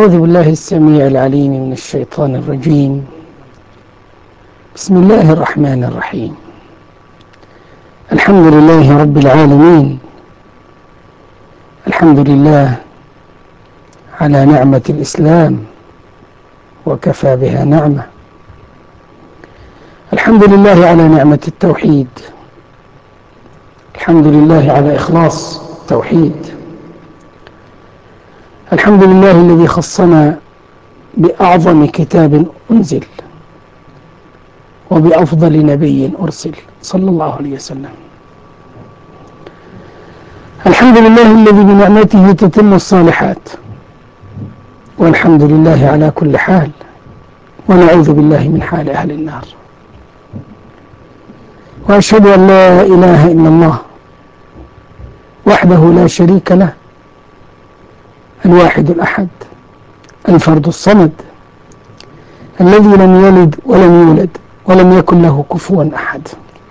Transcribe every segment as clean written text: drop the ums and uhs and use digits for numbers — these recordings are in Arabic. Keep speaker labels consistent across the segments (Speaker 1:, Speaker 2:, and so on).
Speaker 1: أعوذ بالله السميع العليم من الشيطان الرجيم. بسم الله الرحمن الرحيم. الحمد لله رب العالمين. الحمد لله على نعمة الإسلام وكفى بها نعمة. الحمد لله على نعمة التوحيد. الحمد لله على إخلاص التوحيد. الحمد لله الذي خصنا بأعظم كتاب أنزل وبأفضل نبي أرسل صلى الله عليه وسلم. الحمد لله الذي بنعمته تتم الصالحات، والحمد لله على كل حال، ونعوذ بالله من حال أهل النار. وأشهد أن لا إله إلا الله وحده لا شريك له، الواحد الأحد الفرد الصمد، الذي لم يلد ولم يولد ولم يكن له كفوا أحد.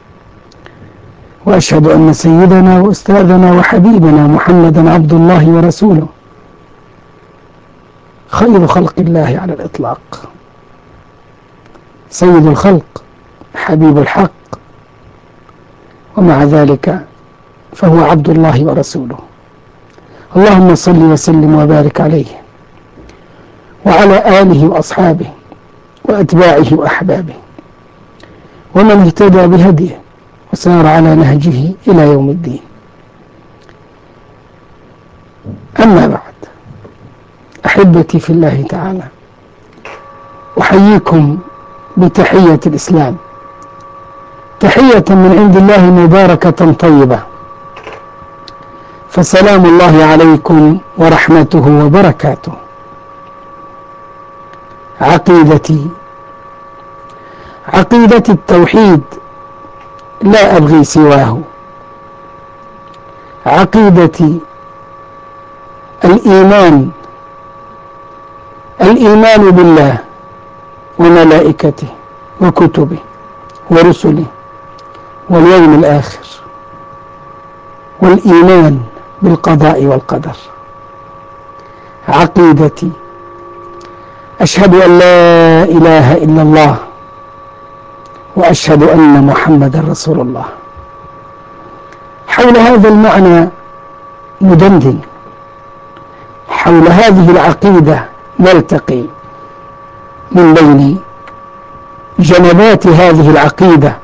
Speaker 1: وأشهد أن سيدنا وأستاذنا وحبيبنا محمدا عبد الله ورسوله، خير خلق الله على الإطلاق، سيد الخلق، حبيب الحق، ومع ذلك فهو عبد الله ورسوله. اللهم صل وسلم وبارك عليه وعلى آله وأصحابه وأتباعه وأحبابه ومن اهتدى بهديه وسار على نهجه إلى يوم الدين. أما بعد، أحبتي في الله تعالى، أحييكم بتحية الإسلام، تحية من عند الله مباركة طيبة، فسلام الله عليكم ورحمته وبركاته. عقيدتي التوحيد، لا أبغي سواه. عقيدتي الإيمان بالله وملائكته وكتبه ورسله واليوم الآخر، والإيمان بالقضاء والقدر. عقيدتي أشهد أن لا إله إلا الله وأشهد أن محمدا رسول الله. حول هذا المعنى ندندن، حول هذه العقيدة نلتقي من بين جنبات هذه العقيدة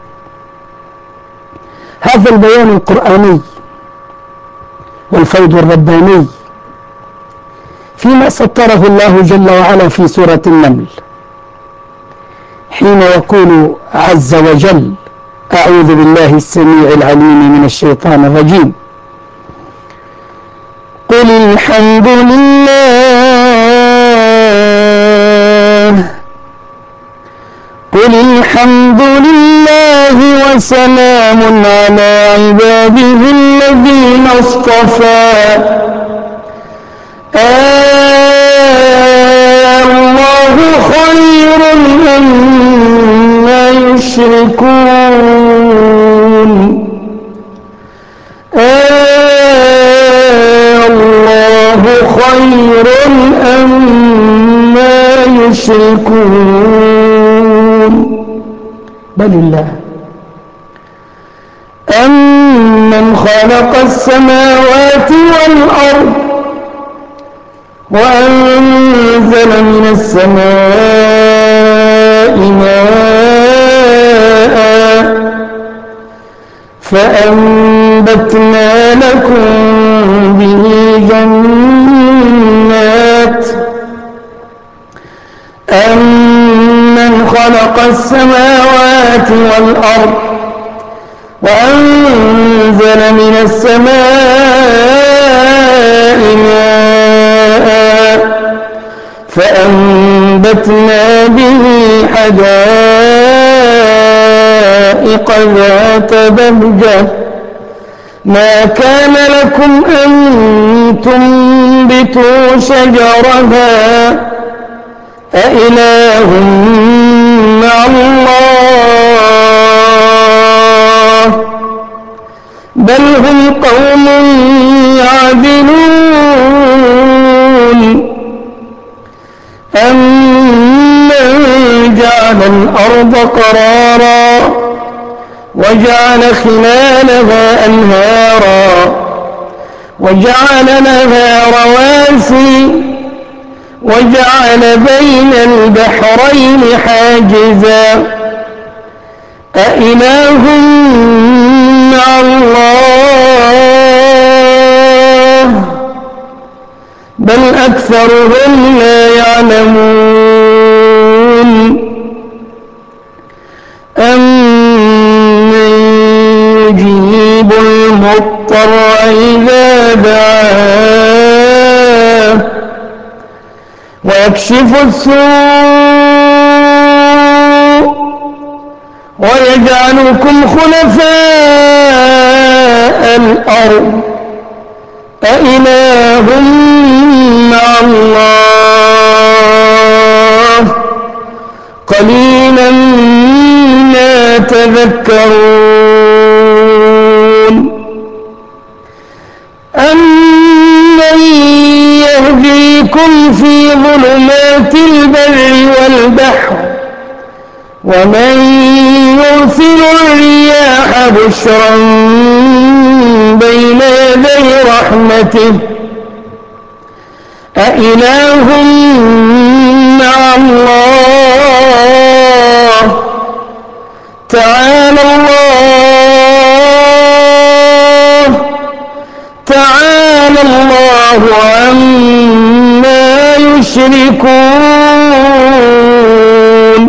Speaker 1: هذا البيان القرآني والفيض الرباني فيما سطره الله جل وعلا في سورة النمل، حين يقول عز وجل: أعوذ بالله السميع العليم من الشيطان الرجيم. قل الحمد لله وسلام على عباده الذين اصطفى الله خير أما يشركون. الله خير أما يشركون. بل الله أمن خلق السماوات والأرض وأنزل من السماء ماء فأنبتنا لكم به جنات. أمن خلق السماوات والأرض وأنزل من السماء ماء فأنبتنا به حدائق ذات بهجة ما كان لكم أن تنبتوا شجرها أإله مع الله بل هم قوم يعدلون. قرارا وجعل خلالها أنهارا وجعل لها رواسي وجعل بين البحرين حاجزا أإله مع الله بل أكثرهم لا يعلمون أمن يجيب المضطر إذا دعاه ويكشف السوء ويجعلكم خلفاء الأرض أإله مع الله قليلا ما تذكرون أمن يهديكم في ظلمات البر والبحر ومن يرسل الرياح بشرا بين يدي رحمته أإله مع الله تعالى الله عما يشركون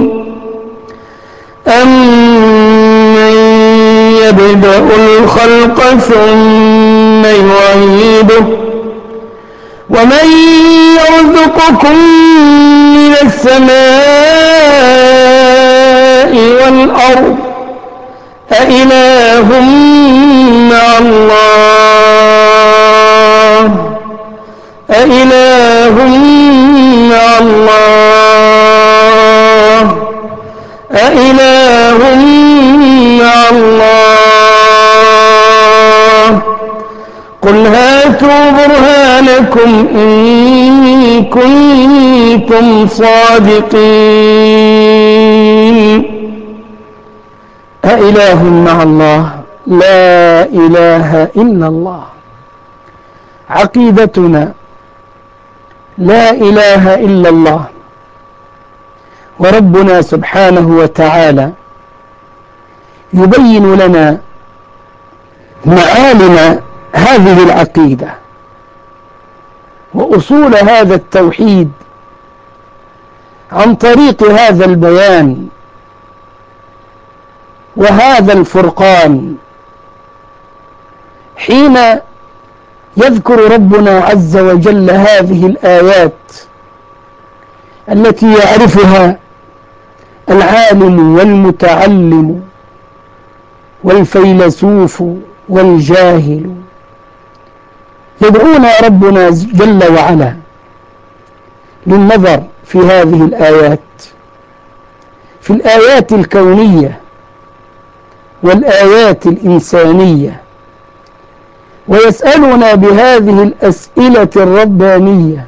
Speaker 1: أمن يبدأ الخلق ثم يعيده ومن يرزقكم من السماء والأرض أإله مع الله أإله مع الله أإله مع الله قل هاتوا برهانكم إن كنتم صادقين أإله مع الله لا إله إلا الله عقيدتنا لا إله إلا الله وربنا سبحانه وتعالى يبين لنا معالم هذه العقيدة وأصول هذا التوحيد عن طريق هذا البيان وهذا الفرقان حين يذكر ربنا عز وجل هذه الآيات التي يعرفها العالم والمتعلم والفيلسوف والجاهل يدعونا ربنا جل وعلا للنظر في هذه الآيات في الآيات الكونية والآيات الإنسانية ويسألنا بهذه الأسئلة الربانية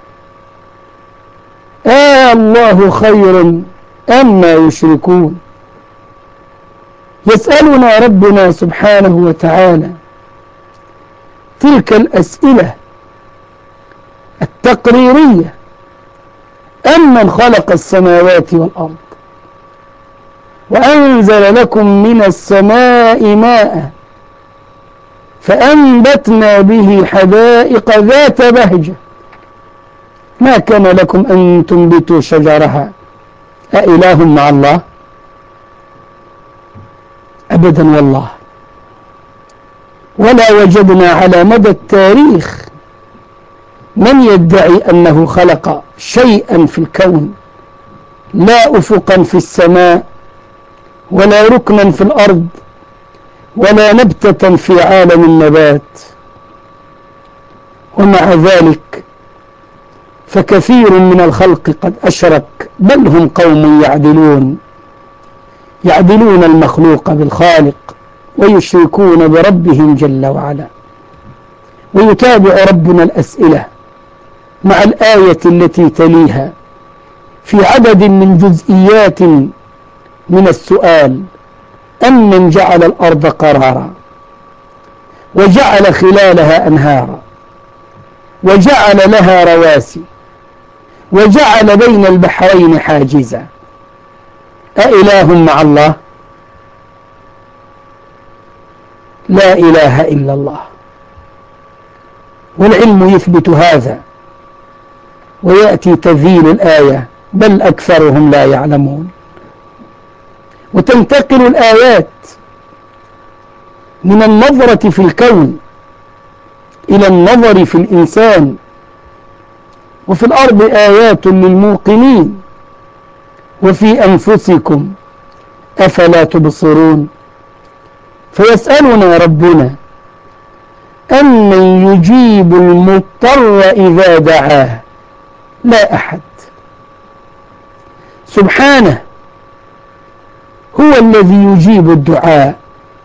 Speaker 1: الله خير أما يشركون يسألنا ربنا سبحانه وتعالى تلك الأسئلة التقريرية أمن خلق السماوات والأرض وأنزل لكم من السماء ماء فأنبتنا به حدائق ذات بهجة ما كان لكم أن تنبتوا شجرها أإله مع الله أبدا والله ولا وجدنا على مدى التاريخ من يدعي أنه خلق شيئا في الكون لا أفقا في السماء ولا ركنا في الأرض ولا نبتة في عالم النبات ومع ذلك فكثير من الخلق قد أشرك بل هم قوم يعدلون المخلوق بالخالق ويشركون بربهم جل وعلا ويتابع ربنا الأسئلة مع الآية التي تليها في عدد من جزئيات من السؤال أمن جعل الأرض قرارا وجعل خلالها أنهارا وجعل لها رواسي وجعل بين البحرين حاجزا أإله مع الله؟ لا إله إلا الله. والعلم يثبت هذا، ويأتي تذيل الآية بل أكثرهم لا يعلمون. وتنتقل الآيات من النظرة في الكون إلى النظر في الإنسان. وفي الأرض آيات للموقنين وفي أنفسكم أفلا تبصرون. فيسألنا ربنا أمن يجيب المضطر إذا دعاه؟ لا أحد. سبحانه هو الذي يجيب الدعاء،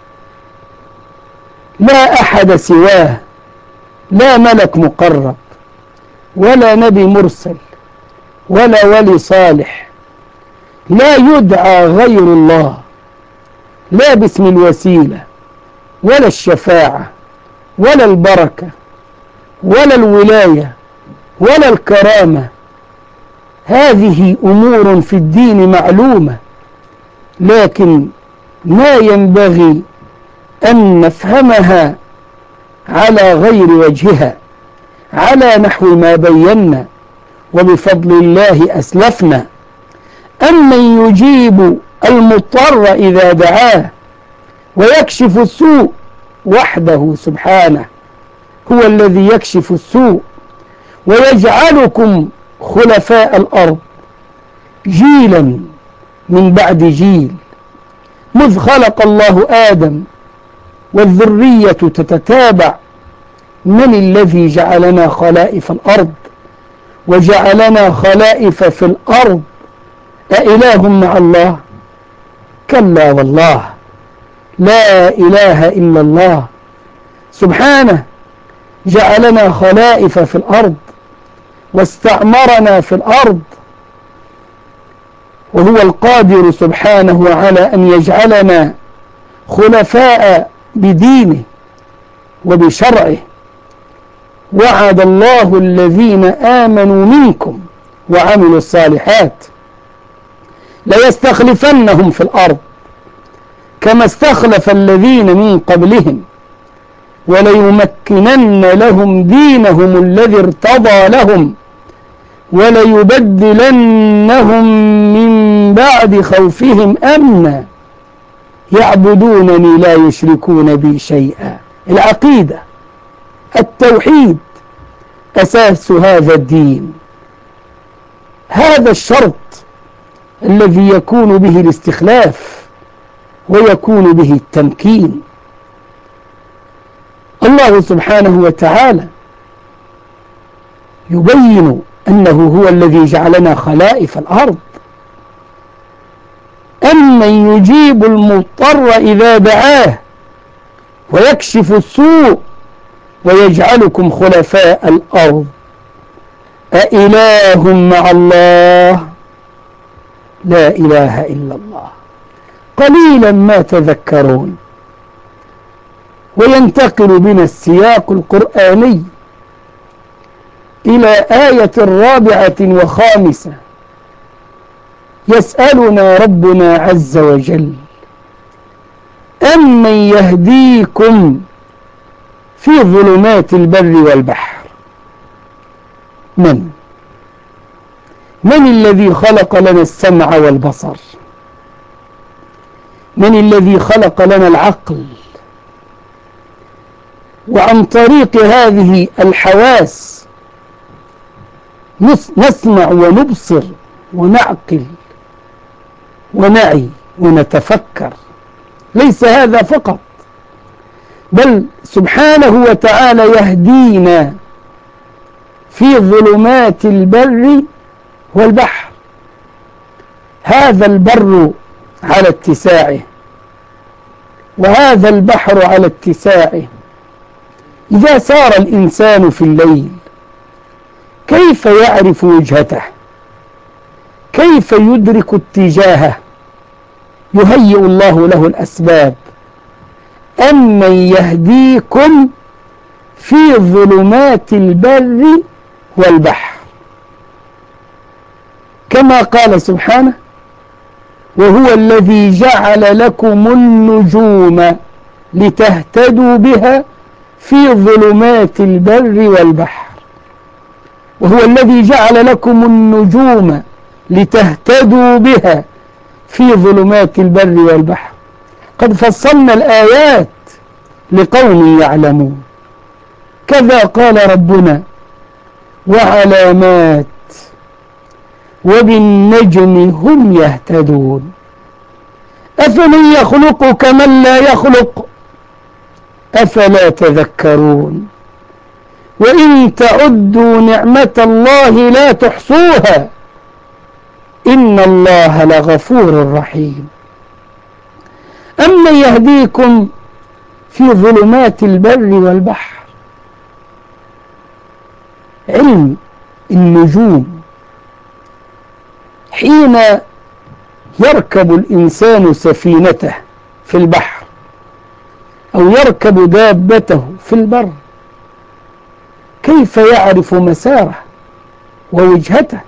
Speaker 1: لا أحد سواه، لا ملك مقرب ولا نبي مرسل ولا ولي صالح، لا يدعى غير الله، لا باسم الوسيلة ولا الشفاعة ولا البركة ولا الولاية ولا الكرامة. هذه أمور في الدين معلومة، لكن ما ينبغي أن نفهمها على غير وجهها، على نحو ما بينا وبفضل الله أسلفنا. أمن يجيب المضطر إذا دعاه ويكشف السوء وحده سبحانه، هو الذي يكشف السوء ويجعلكم خلفاء الأرض جيلا من بعد جيل. مذ خلق الله آدم والذرية تتتابع، من الذي جعلنا خلائف الأرض وجعلنا خلائف في الأرض؟ أإله مع الله؟ كلا والله، لا إله إلا الله. سبحانه جعلنا خلائف في الأرض واستعمرنا في الأرض، وهو القادر سبحانه على أن يجعلنا خلفاء بدينه وبشرعه. وعد الله الذين آمنوا منكم وعملوا الصالحات ليستخلفنهم في الأرض كما استخلف الذين من قبلهم وليمكنن لهم دينهم الذي ارتضى لهم وليبدلنهم من بعد خوفهم أمنا يعبدونني لا يشركون بي شيئا. العقيدة، التوحيد، أساس هذا الدين. هذا الشرط الذي يكون به الاستخلاف ويكون به التمكين. الله سبحانه وتعالى يبين أنه هو الذي جعلنا خلائف الأرض. أمن يجيب المضطر إذا دعاه ويكشف السوء ويجعلكم خلفاء الأرض أإله مع الله؟ لا إله إلا الله. قليلا ما تذكرون. وينتقل بنا السياق القرآني إلى آية 54. يسألنا ربنا عز وجل أمن يهديكم في ظلمات البر والبحر؟ من الذي خلق لنا السمع والبصر؟ من الذي خلق لنا العقل؟ وعن طريق هذه الحواس نسمع ونبصر ونعقل ونعي ونتفكر. ليس هذا فقط، بل سبحانه وتعالى يهدينا في ظلمات البر والبحر. هذا البر على اتساعه وهذا البحر على اتساعه. إذا سار الإنسان في الليل كيف يعرف وجهته؟ كيف يدرك اتجاهه؟ يهيئ الله له الأسباب. أمن يهديكم في ظلمات البر والبحر، كما قال سبحانه: وهو الذي جعل لكم النجوم لتهتدوا بها في ظلمات البر والبحر. وهو الذي جعل لكم النجوم لتهتدوا بها في ظلمات البر والبحر. قد فصلنا الآيات لقوم يعلمون. كذا قال ربنا: وعلامات وبالنجم هم يهتدون. أفمن يخلق كمن لا يخلق أفلا تذكرون. وإن تعدوا نعمة الله لا تحصوها إن الله لغفور رحيم. أمن يهديكم في ظلمات البر والبحر. علم النجوم. حين يركب الإنسان سفينته في البحر أو يركب دابته في البر، كيف يعرف مساره ووجهته؟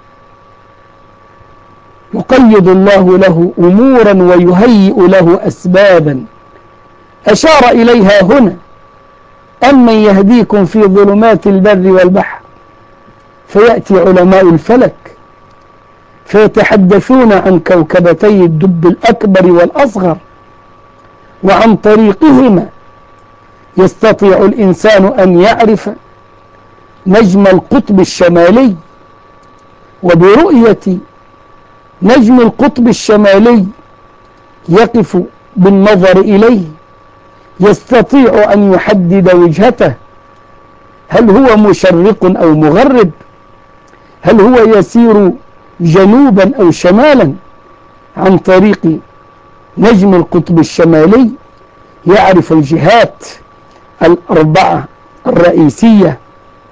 Speaker 1: يقيد الله له أمورا ويهيئ له أسبابا أشار إليها هنا: أمن يهديكم في ظلمات البر والبحر. فيأتي علماء الفلك فيتحدثون عن كوكبتي الدب الأكبر والأصغر، وعن طريقهما يستطيع الإنسان أن يعرف نجم القطب الشمالي. وبرؤية نجم القطب الشمالي يقف بالنظر إليه يستطيع أن يحدد وجهته، هل هو مشرق أو مغرب، هل هو يسير جنوبا أو شمالا. عن طريق نجم القطب الشمالي يعرف الجهات الأربعة الرئيسية.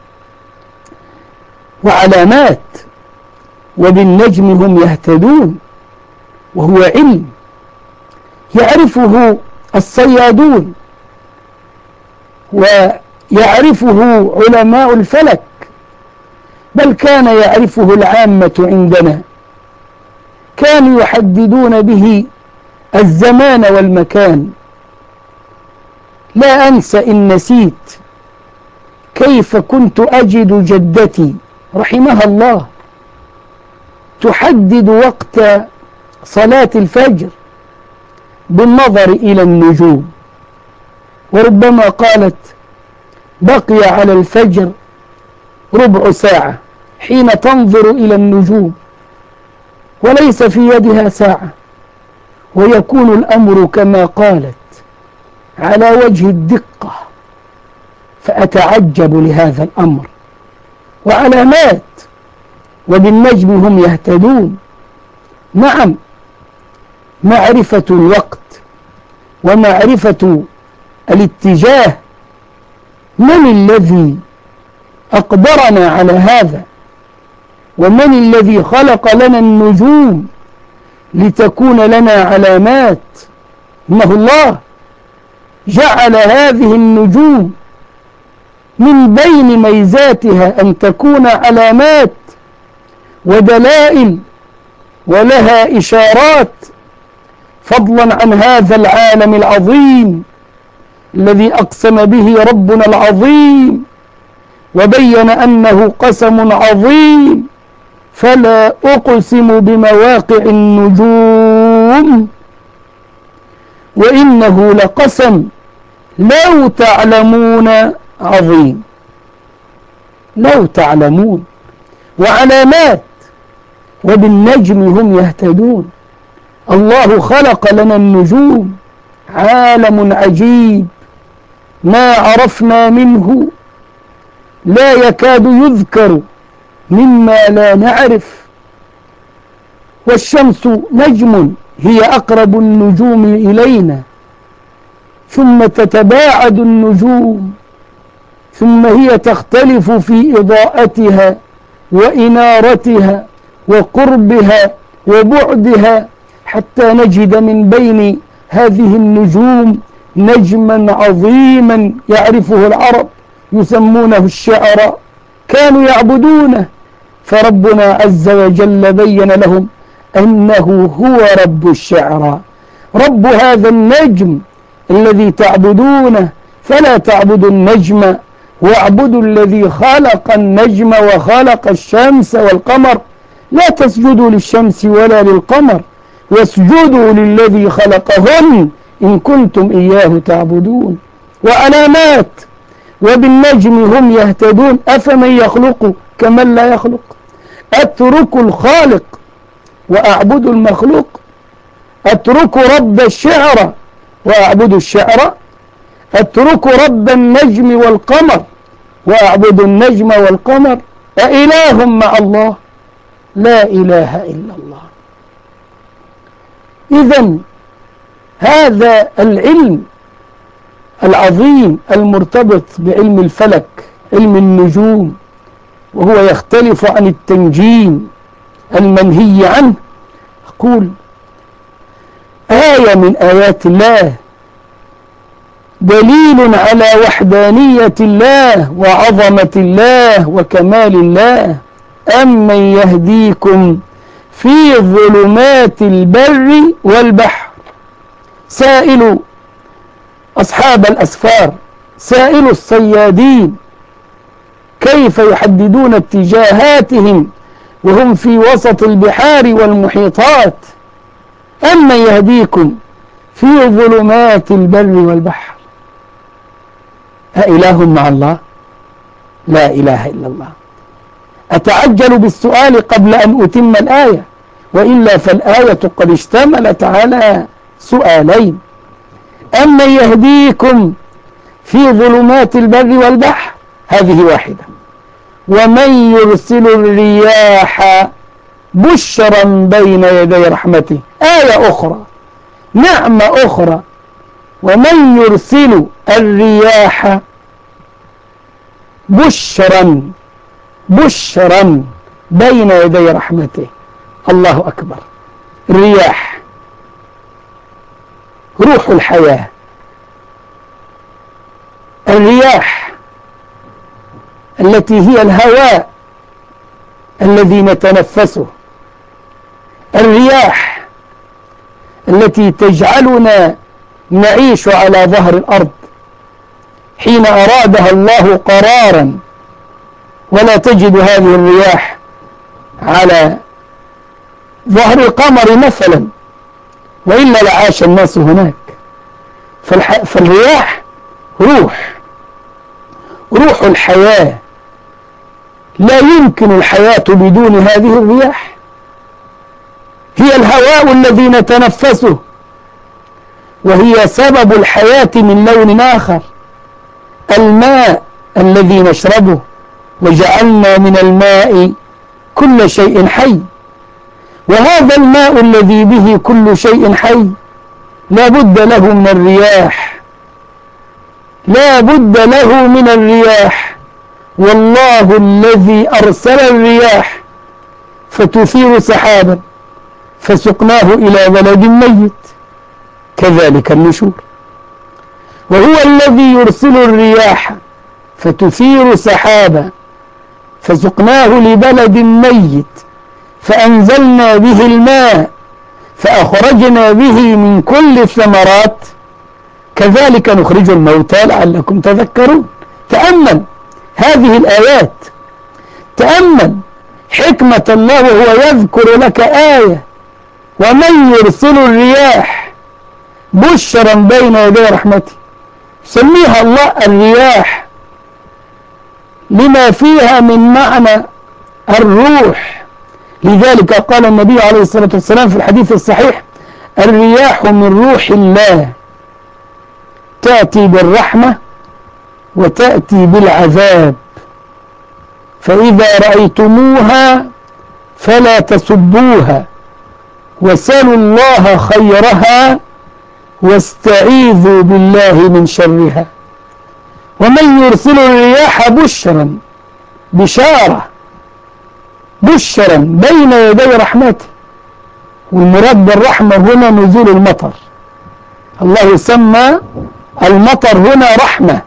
Speaker 1: وعلامات وبالنجم هم يهتدون، وهو علم يعرفه الصيادون ويعرفه علماء الفلك، بل كان يعرفه العامة عندنا، كانوا يحددون به الزمان والمكان. لا أنسى إن نسيت كيف كنت أجد جدتي رحمها الله تحدد وقت صلاة الفجر بالنظر إلى النجوم، وربما قالت: بقي على الفجر ربع ساعة، حين تنظر إلى النجوم وليس في يدها ساعة، ويكون الأمر كما قالت على وجه الدقة، فأتعجب لهذا الأمر. وعلامات وبالنجم هم يهتدون. نعم، معرفة الوقت ومعرفة الاتجاه. من الذي أقدرنا على هذا؟ ومن الذي خلق لنا النجوم لتكون لنا علامات؟ إنه الله جعل هذه النجوم من بين ميزاتها أن تكون علامات ودلائل ولها إشارات، فضلا عن هذا العالم العظيم الذي أقسم به ربنا العظيم وبين أنه قسم عظيم: فلا أقسم بمواقع النجوم وإنه لقسم لو تعلمون عظيم. لو تعلمون. وعلامات وبالنجم هم يهتدون. الله خلق لنا النجوم، عالم عجيب ما عرفنا منه لا يكاد يذكر مما لا نعرف. والشمس نجم هي أقرب النجوم إلينا، ثم تتباعد النجوم، ثم هي تختلف في إضاءتها وإنارتها وقربها وبعدها حتى نجد من بين هذه النجوم نجما عظيما يعرفه العرب يسمونه الشعراء، كانوا يعبدونه، فربنا عز وجل بين لهم أنه هو رب الشعراء، رب هذا النجم الذي تعبدونه، فلا تعبدوا النجم واعبدوا الذي خلق النجم وخلق الشمس والقمر، لا تسجدوا للشمس ولا للقمر واسجدوا للذي خلقهن إن كنتم إياه تعبدون. وعلامات وبالنجم هم يهتدون أفمن يخلق كمن لا يخلق، أترك الخالق وأعبد المخلوق، أترك رب الشعر وأعبد الشعر، أترك رب النجم والقمر وأعبد النجم والقمر، أإله مع الله؟ لا إله إلا الله. إذن هذا العلم العظيم المرتبط بعلم الفلك، علم النجوم، وهو يختلف عن التنجيم المنهي عنه، أقول آية من آيات الله، دليل على وحدانية الله وعظمة الله وكمال الله. أمن يهديكم في ظلمات البر والبحر، سائل أصحاب الأسفار، سائل الصيادين كيف يحددون اتجاهاتهم وهم في وسط البحار والمحيطات. أمن يهديكم في ظلمات البر والبحر، أإله مع الله؟ لا إله إلا الله. أتعجل بالسؤال قبل أن أتم الآية، وإلا فالآية قد اشتملت على سؤالين. أمن يهديكم في ظلمات البر والبحر، هذه واحدة. ومن يرسل الرياح بشرا بين يدي رحمته، آية أخرى، نعمة أخرى. ومن يرسل الرياح بشرا بين يدي رحمته، الله أكبر. الرياح روح الحياة، الرياح التي هي الهواء الذي نتنفسه، الرياح التي تجعلنا نعيش على ظهر الأرض حين أرادها الله قرارا، ولا تجد هذه الرياح على ظهر القمر مثلا، وإلا لعاش الناس هناك. فالرياح روح الحياة، لا يمكن الحياة بدون هذه الرياح. هي الهواء الذي نتنفسه، وهي سبب الحياة من لون آخر. الماء الذي نشربه، وجعلنا من الماء كل شيء حي، وهذا الماء الذي به كل شيء حي لا بد له من الرياح، لا بد له من الرياح. والله الذي أرسل الرياح فتثير سحابا فسقناه إلى بلد ميت، كذلك النشور. وهو الذي يرسل الرياح فتثير سحابا فسقناه لبلد ميت فأنزلنا به الماء فأخرجنا به من كل الثمرات كذلك نخرج الموتى لعلكم تذكرون. تأمل هذه الآيات، تأمل حكمة الله وهو يذكر لك آية: ومن يرسل الرياح بشرا بين يدي رحمته. سميها الله الرياح لما فيها من معنى الروح. لذلك قال النبي عليه الصلاة والسلام في الحديث الصحيح: الرياح من روح الله تأتي بالرحمة وتأتي بالعذاب، فإذا رأيتموها فلا تسبوها وسلوا الله خيرها واستعيذوا بالله من شرها. ومن يرسل الرياح بشارة بين يدي رحمته، والمراد بالرحمة هنا نزول المطر. الله سمى المطر هنا رحمة،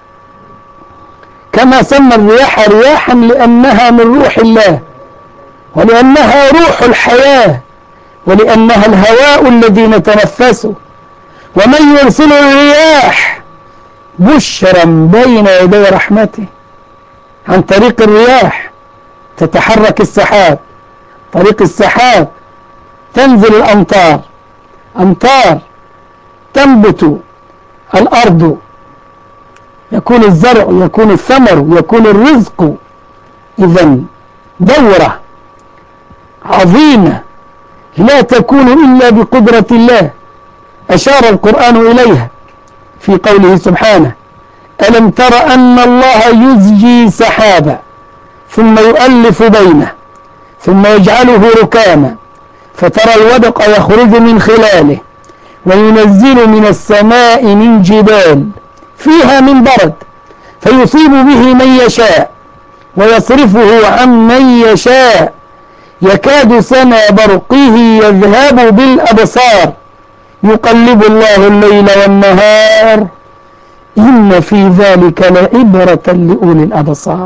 Speaker 1: كما سمى الرياح رياحا لأنها من روح الله، ولأنها روح الحياة، ولأنها الهواء الذي نتنفسه. ومن يرسل الرياح بشرا بين يدي رحمته. عن طريق الرياح تتحرك السحاب، طريق السحاب تنزل الأمطار، أمطار تنبت الأرض، يكون الزرع، يكون الثمر، يكون الرزق. إذن دورة عظيمة لا تكون إلا بقدرة الله، أشار القرآن إليها في قوله سبحانه: ألم تر أن الله يزجي سحابا ثم يؤلف بينه ثم يجعله ركاما فترى الودق يخرج من خلاله وينزل من السماء من جبال فيها من برد فيصيب به من يشاء ويصرفه عن من يشاء يكاد سنا برقه يذهب بالأبصار يقلب الله الليل والنهار إن في ذلك لعبرة لأولي الأبصار.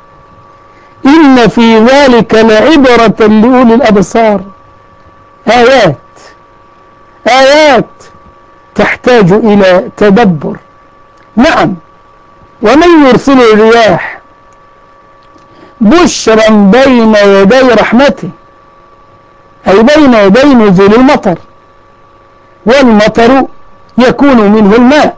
Speaker 1: إن في ذلك لعبرة لأولي الأبصار. آيات آيات تحتاج إلى تدبر. نعم، ومن يرسل الرياح بشرا بين يدي رحمته، أي بين يدي نزول المطر، والمطر يكون منه الماء.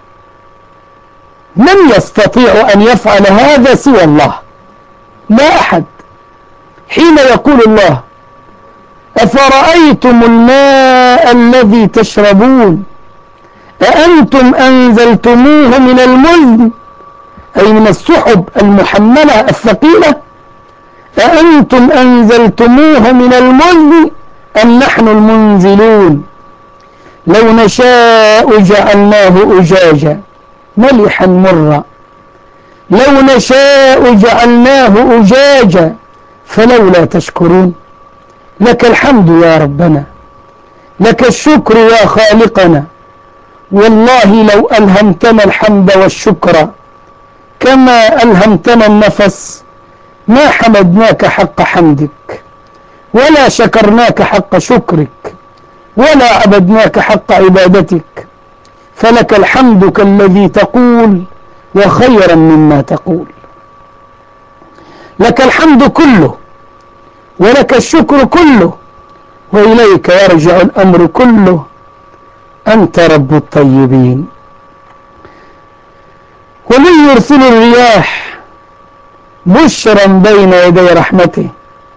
Speaker 1: من يستطيع أن يفعل هذا سوى الله؟ لا أحد. حين يقول الله: أفرأيتم الماء الذي تشربون أأنتم أنزلتموه من المزن، أي من السحب المحملة الثقيلة، أأنتم أنزلتموه من المزن أم نحن المنزلون لو نشاء جعلناه أجاجا ملحا مرا لو نشاء جعلناه أجاجا فلولا تشكرون. لك الحمد يا ربنا، لك الشكر يا خالقنا. والله لو ألهمتنا الحمد والشكر كما ألهمتنا النفس ما حمدناك حق حمدك ولا شكرناك حق شكرك ولا عبدناك حق عبادتك. فلك الحمد كالذي تقول وخيرا مما تقول. لك الحمد كله ولك الشكر كله وإليك يرجع الأمر كله. أنت رب الطيبين. ومن يرسل الرياح بشرا بين يدي رحمته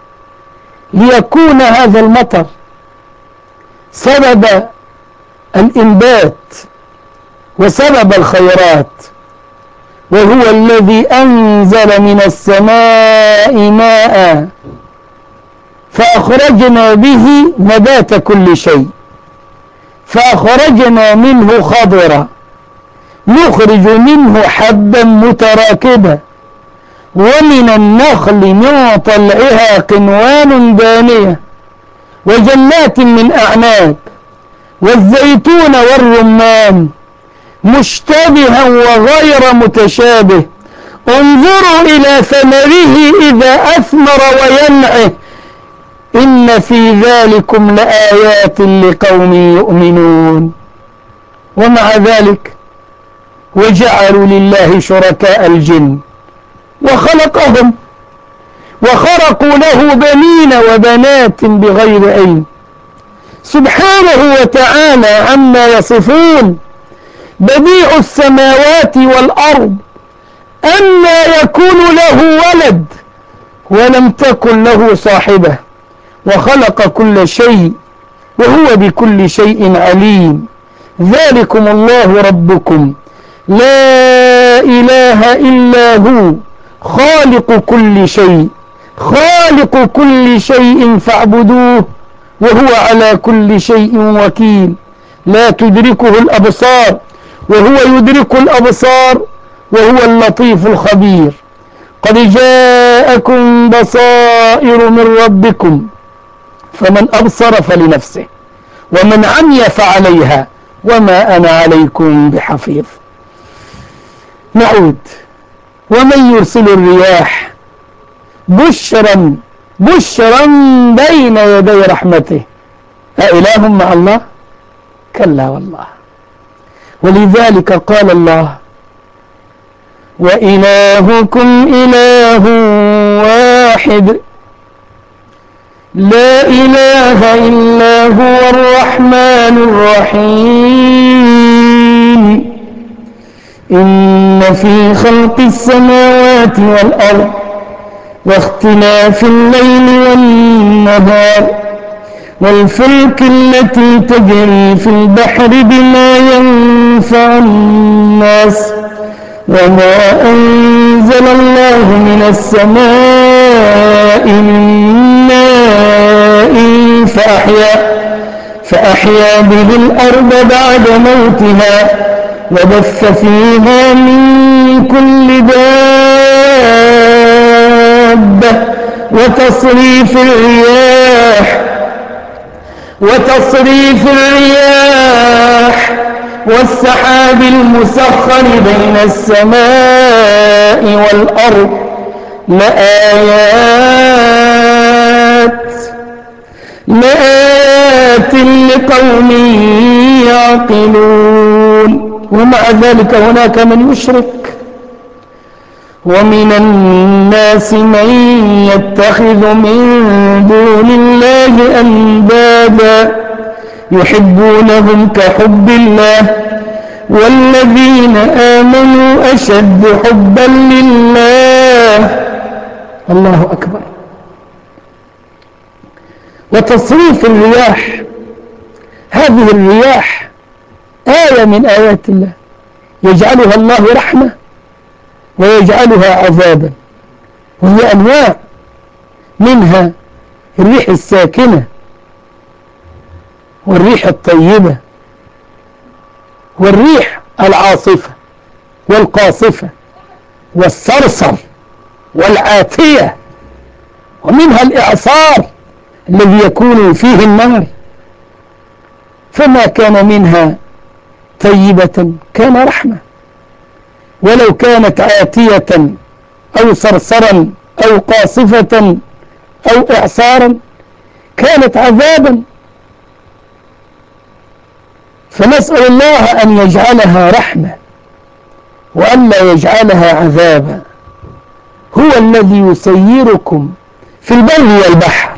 Speaker 1: ليكون هذا المطر سبب الإنبات وسبب الخيرات، وهو الذي أنزل من السماء ماء فأخرجنا به نبات كل شيء فأخرجنا منه خضرا نخرج منه حبا متراكبا ومن النخل من طلعها قنوان دانية وجنات من أعناب والزيتون والرمان مشتبها وغير متشابه انظروا إلى ثمره إذا أثمر وينعه إن في ذلكم لآيات لقوم يؤمنون. ومع ذلك وجعلوا لله شركاء الجن وخلقهم وخرقوا له بنين وبنات بغير علم سبحانه وتعالى عما يصفون. بديع السماوات والأرض أنى يكون له ولد ولم تكن له صاحبة وخلق كل شيء وهو بكل شيء عليم. ذلكم الله ربكم لا إله إلا هو خالق كل شيء فاعبدوه وهو على كل شيء وكيل. لا تدركه الأبصار وهو يدرك الأبصار وهو اللطيف الخبير. قد جاءكم بصائر من ربكم فمن أبصر فلنفسه ومن عمي فعليها وما أنا عليكم بحفيظ. نعود. ومن يرسل الرياح بشرا بين يدي رحمته أإله مع الله؟ كلا والله. ولذلك قال الله وإلهكم إله واحد لا إله إلا هو الرحمن الرحيم إن في خلق السماوات والأرض واختلاف الليل والنهار والفلك التي تجري في البحر بما ينفع الناس وما أنزل الله من السماء من ماء فأحيا به الأرض بعد موتها وبث فيها من كل دابة وتصريف الرياح والسحاب المسخر بين السماء والأرض لآيات لقوم يعقلون. ومع ذلك هناك من يشرك ومن الناس من يتخذ من دون الله أندادا يحبونهم كحب الله والذين آمنوا أشد حبا لله. الله أكبر. وتصريف الرياح، هذه الرياح آية من آيات الله يجعلها الله رحمة ويجعلها عذابا، وهي أنواع، منها الريح الساكنة والريح الطيبة والريح العاصفة والقاصفة والصرصر والعاتية، ومنها الإعصار الذي يكون فيه النار، فما كان منها طيبة كان رحمة، ولو كانت عاتية أو صرصرا أو قاصفة أو إعصارا كانت عذابا. فنسأل الله أن يجعلها رحمة وألا يجعلها عذابا. هو الذي يسيركم في البر والبحر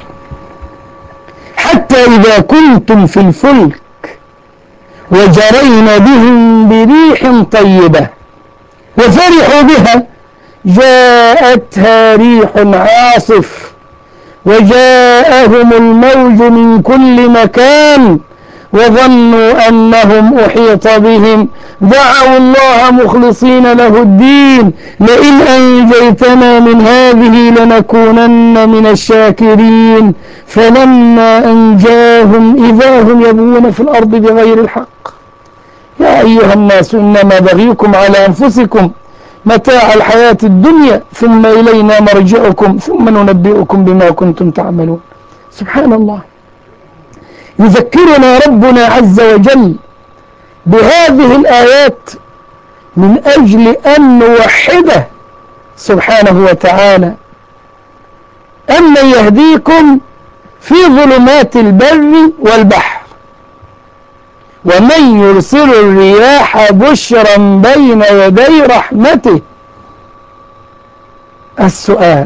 Speaker 1: حتى إذا كنتم في الفلك وجرين بهم بريح طيبة وفرحوا بها جاءتها ريح عاصف وجاءهم الموج من كل مكان وظنوا أنهم أحيط بهم دعوا الله مخلصين له الدين لئن أنجيتنا من هذه لنكونن من الشاكرين فلما أنجاهم إذا هم يبغون في الأرض بغير الحق. يا أيها الناس إنما بغيكم على أنفسكم متاع الحياة الدنيا ثم إلينا مرجعكم ثم ننبئكم بما كنتم تعملون. سبحان الله. يذكرنا ربنا عز وجل بهذه الآيات من أجل أن نوحده سبحانه وتعالى. أمن يهديكم في ظلمات البر والبحر ومن يرسل الرياح بشرا بين يدي رحمته. السؤال: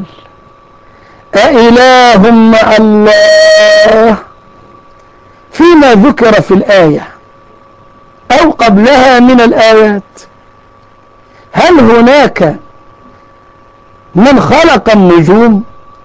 Speaker 1: أإله مع الله؟ فيما ذكر في الآية أو قبلها من الآيات، هل هناك من خلق النجوم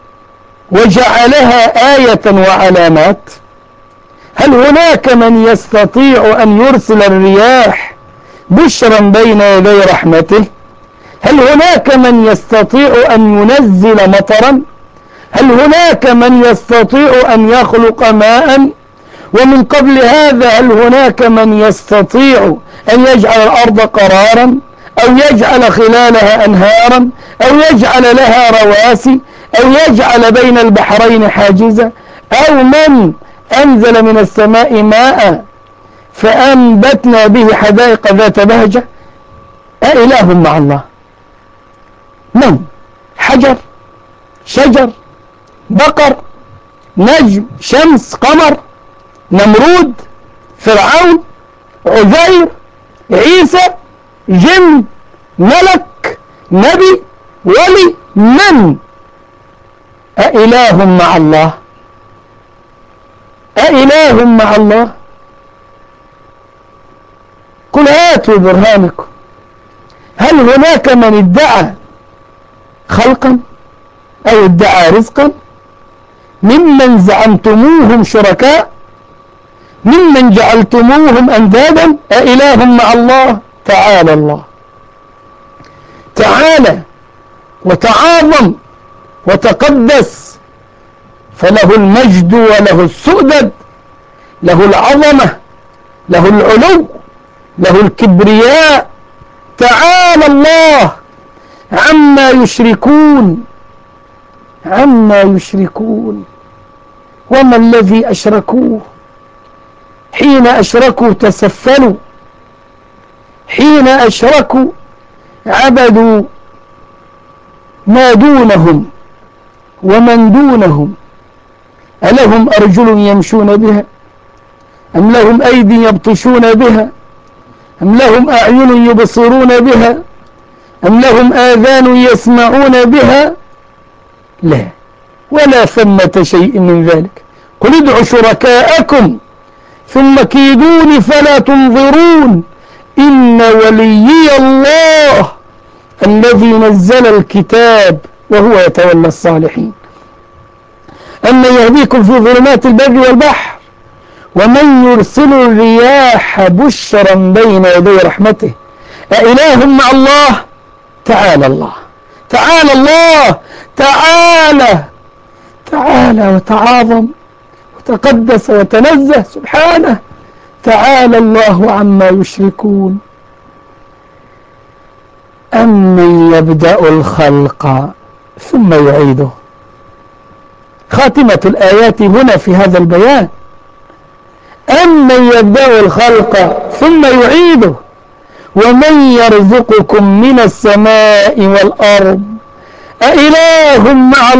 Speaker 1: وجعلها آية وعلامات؟ هل هناك من يستطيع أن يرسل الرياح بشرا بين يدي رحمته؟ هل هناك من يستطيع أن ينزل مطرا؟ هل هناك من يستطيع أن يخلق ماء؟ ومن قبل هذا هل هناك من يستطيع أن يجعل الأرض قرارا أو يجعل خلالها أنهارا أو يجعل لها رواسي أو يجعل بين البحرين حاجزا أو من أنزل من السماء ماء فأنبتنا به حدائق ذات بهجة أإله مع الله؟ من؟ حجر، شجر، بقر، نجم، شمس، قمر، نمرود، فرعون، عزير، عيسى، جن، ملك، نبي، ولي؟ من؟ أإله مع الله؟ أإله مع الله؟ قل هاتوا برهانكم. هل هناك من ادعى خلقا أو ادعى رزقا ممن زعمتموهم شركاء، ممن جعلتموهم أندادا؟ أإله مع الله؟ تعالى الله، تعالى وتعاظم وتقدس، فله المجد وله السؤدد، له العظمة، له العلو، له الكبرياء. تعالى الله عما يشركون، عما يشركون. وما الذي أشركوه؟ حين أشركوا تسفلوا، حين أشركوا عبدوا ما دونهم ومن دونهم. ألهم أرجل يمشون بها، أم لهم أيدي يبطشون بها، أم لهم أعين يبصرون بها، أم لهم آذان يسمعون بها؟ لا، ولا ثمة شيء من ذلك. قل ادعوا شركاءكم ثم كيدوني فلا تنظرون. إن وليي الله الذي نزل الكتاب وهو يتولى الصالحين. أما يهديكم في ظلمات البر والبحر، ومن يرسل الرياح بشرا بين يدي رحمته. أإله مع الله؟ تعالى الله، تعالى الله، تعالى، تعالى وتعاظم وتقدس وتنزه سبحانه. تعالى الله عما يشركون. أمن يبدأ الخلق ثم يعيده. خاتمة الآيات هنا في هذا البيان. أمن يبدأ الخلق ثم يعيده ومن يرزقكم من السماء والأرض أإله مع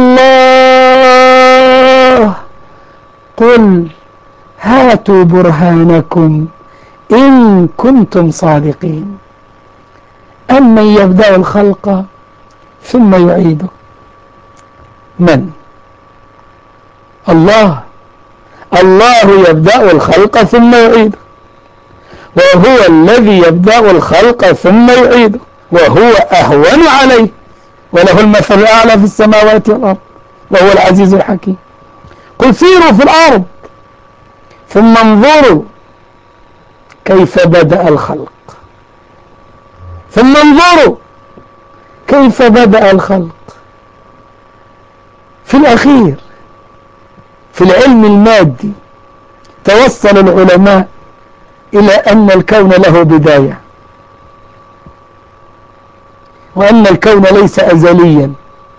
Speaker 1: الله؟ قل هاتوا برهانكم إن كنتم صادقين. أمن يبدأ الخلق ثم يعيده. من؟ الله. الله يبدأ الخلق ثم يعيده، وهو الذي يبدأ الخلق ثم يعيده، وهو أهون عليه، وله المثل الأعلى في السماوات والأرض، وهو العزيز الحكيم. قل سيروا في الأرض ثم انظروا كيف بدأ الخلق، ثم انظروا كيف بدأ الخلق. في الأخير في العلم المادي توصل العلماء إلى أن الكون له بداية، وأن الكون ليس أزليا،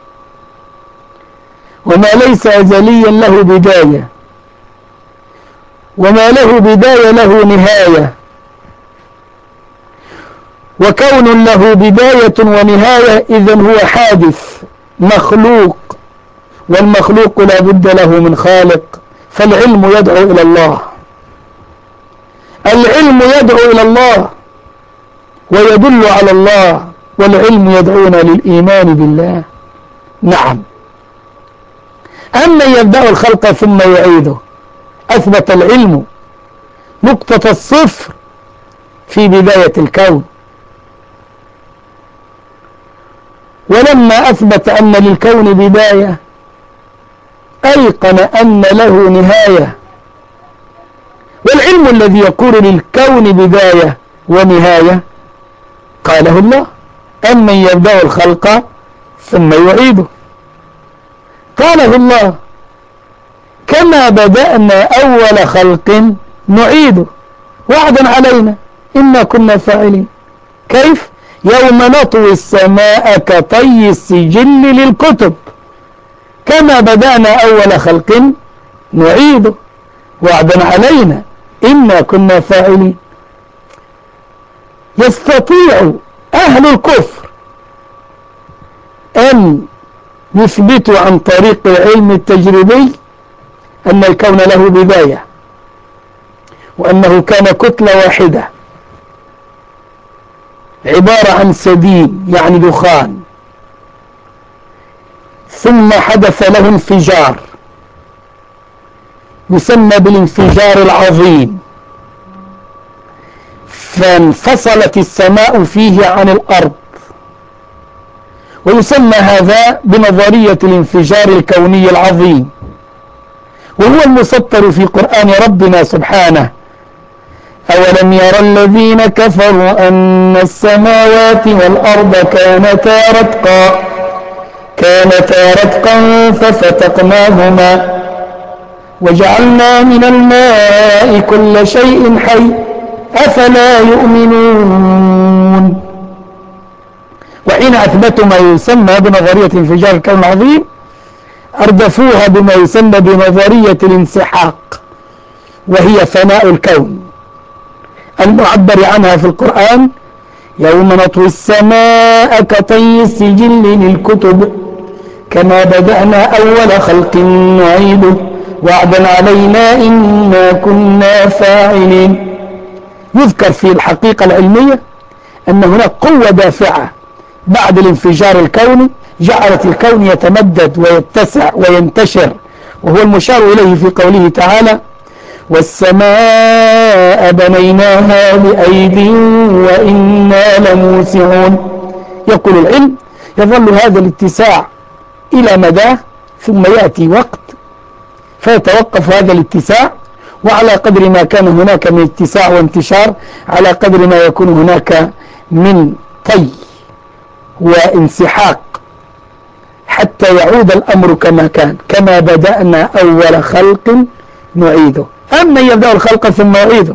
Speaker 1: وما ليس أزليا له بداية، وما له بداية له نهاية. وكون له بداية ونهاية إذن هو حادث مخلوق، والمخلوق لا بد له من خالق. فالعلم يدعو إلى الله، العلم يدعو إلى الله ويدل على الله، والعلم يدعونا للإيمان بالله. نعم. أما يبدأ الخلق ثم يعيده، أثبت العلم نقطة الصفر في بداية الكون، ولما أثبت أن للكون بداية أيقن أن له نهاية. والعلم الذي يقول للكون بداية ونهاية قاله الله. أمن يبدأ الخلق ثم يعيده، قاله الله. كما بدأنا أول خلق نعيده وعدا علينا إنا كنا فاعلين. كيف؟ يوم نطوي السماء كطي السجل للكتب. كما بدأنا أول خلق نعيده وعدا علينا إنا كنا فاعلين. يستطيع أهل الكفر أن يثبتوا عن طريق العلم التجريبي أن الكون له بداية، وأنه كان كتلة واحدة عبارة عن سديم يعني دخان، ثم حدث له انفجار يسمى بالانفجار العظيم، فانفصلت السماء فيه عن الأرض، ويسمى هذا بنظرية الانفجار الكوني العظيم، وهو المسطر في قرآن ربنا سبحانه: أولم يرى الذين كفروا أن السماوات والأرض كانتا رتقا ففتقناهما وجعلنا من الماء كل شيء حي أفلا يؤمنون. وحين أثبتوا ما يسمى بنظرية انفجار الكون العظيم أردفوها بما يسمى بنظرية الانسحاق، وهي فناء الكون المعبر عنها في القرآن: يوم نطوي السماء كطي السجل للكتب كما بدأنا أول خلق نعيده وعدا علينا إنا كنا فاعلين. يذكر في الحقيقة العلمية أن هناك قوة دافعة بعد الانفجار الكوني جعلت الكون يتمدد ويتسع وينتشر، وهو المشار إليه في قوله تعالى: والسماء بنيناها بأيد وإنا لموسعون. يقول العلم يظل هذا الاتساع إلى مدى، ثم يأتي وقت فيتوقف هذا الاتساع، وعلى قدر ما كان هناك من اتساع وانتشار على قدر ما يكون هناك من طي وانسحاق حتى يعود الأمر كما كان، كما بدأنا أول خلق نعيده. أما يبدأ الخلق ثم يعيده،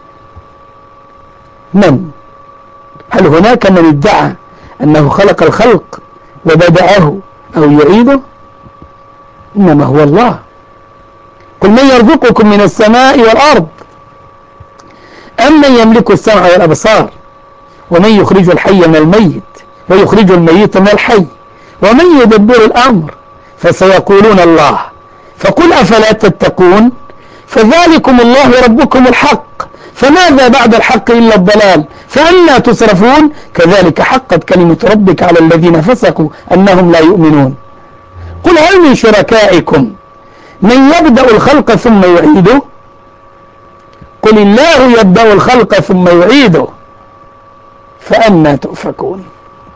Speaker 1: من؟ هل هناك من ادعى أنه خلق الخلق وبدأه أو يعيده؟ إنما هو الله. قل من يرزقكم من السماء والأرض أمن يملك السمع والأبصار ومن يخرج الحي من الميت ويخرج الميت من الحي ومن يدبر الأمر فسيقولون الله فقل أفلا تتقون فذلكم الله ربكم الحق فماذا بعد الحق إلا الضلال فأنى تصرفون كذلك حقت كلمة ربك على الذين فسقوا أنهم لا يؤمنون. قل هل من شركائكم من يبدأ الخلق ثم يعيده قل الله يبدأ الخلق ثم يعيده فأنى تؤفكون.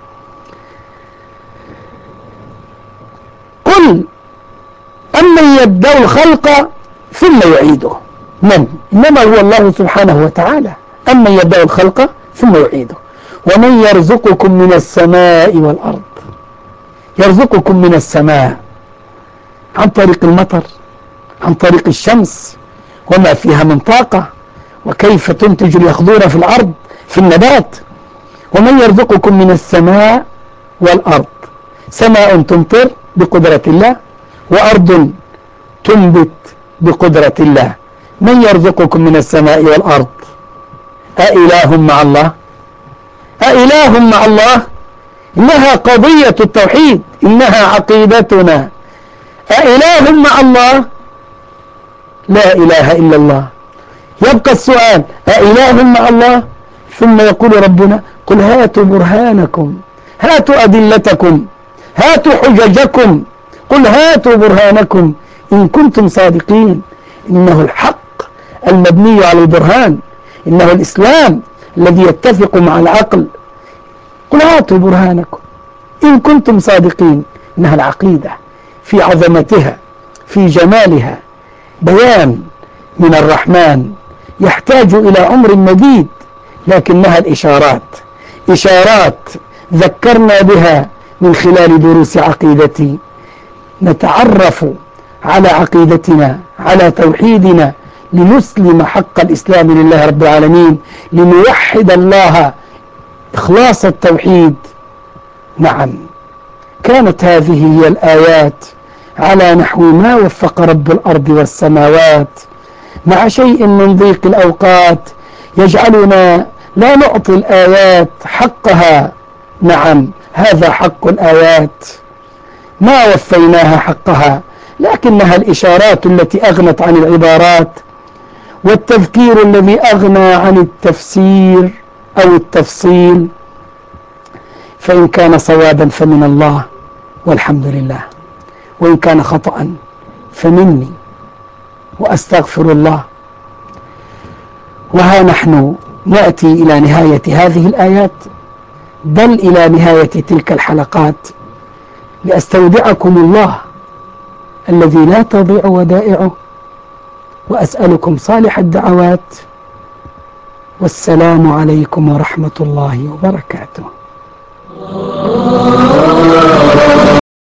Speaker 1: قل أمن يبدأ الخلق ثم يعيده، من؟ إنما هو الله سبحانه وتعالى. أمن يبدأ الخلق ثم يعيده ومن يرزقكم من السماء والأرض. يرزقكم من السماء عن طريق المطر، عن طريق الشمس وما فيها من طاقة، وكيف تنتج اليخضور في الأرض في النبات. ومن يرزقكم من السماء والأرض، سماء تمطر بقدرة الله وأرض تنبت بقدرة الله. من يرزقكم من السماء والأرض؟ أإله مع الله؟ أإله مع الله؟ إنها قضية التوحيد، إنها عقيدتنا. أإله مع الله؟ لا إله إلا الله. يبقى السؤال: أإله مع الله؟ ثم يقول ربنا: قل هاتوا برهانكم، هاتوا أدلتكم، هاتوا حججكم، قل هاتوا برهانكم إن كنتم صادقين. إنه الحق المبني على البرهان، إنه الإسلام الذي يتفق مع العقل. قل هاتوا برهانكم إن كنتم صادقين. إنها العقيدة في عظمتها في جمالها بيان من الرحمن يحتاج إلى عمر مديد، لكنها الإشارات، إشارات ذكرنا بها من خلال دروس عقيدتي نتعرف على عقيدتنا، على توحيدنا، لنسلم حق الإسلام لله رب العالمين، لنوحد الله إخلاص التوحيد. نعم، كانت هذه هي الآيات على نحو ما وفق رب الأرض والسماوات، مع شيء من ضيق الأوقات يجعلنا لا نعطي الآيات حقها. نعم، هذا حق الآيات، ما وفيناها حقها، لكنها الإشارات التي أغنت عن العبارات، والتذكير الذي أغنى عن التفسير أو التفصيل. فإن كان صوابا فمن الله والحمد لله، وإن كان خطأ فمني وأستغفر الله. وها نحن نأتي إلى نهاية هذه الآيات، بل إلى نهاية تلك الحلقات، لأستودعكم الله الذي لا تضيع ودائعه، وأسألكم صالح الدعوات، والسلام عليكم ورحمة الله وبركاته.